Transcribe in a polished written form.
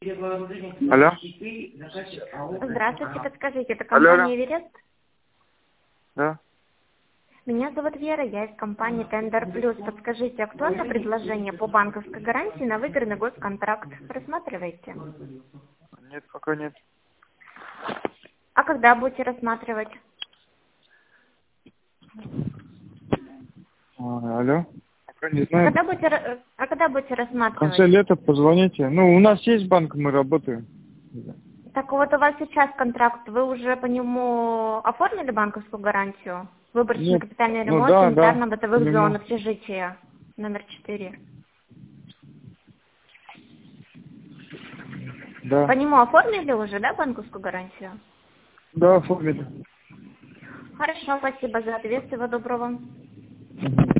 Алло. Здравствуйте, подскажите, это Алло, алло. компания «Эверест»? Да. Меня зовут Вера, я из компании «Тендер Плюс». Подскажите, актуально предложение по банковской гарантии на выигранный госконтракт? Рассматриваете? Нет, пока нет. А когда будете рассматривать? Алло. Пока не А знаю. когда будете В рассматривать? конце лета позвоните. Ну, у нас есть банк, мы работаем. Так вот у вас сейчас контракт, вы уже по нему оформили банковскую гарантию? Выборочный Нет. капитальный Ну ремонт да, да. санитарно-бытовых Понимаю. зон общежития номер 4. По Да. нему оформили уже, да, банковскую гарантию? Да, оформили. Хорошо, спасибо за ответ, всего доброго. Мгм.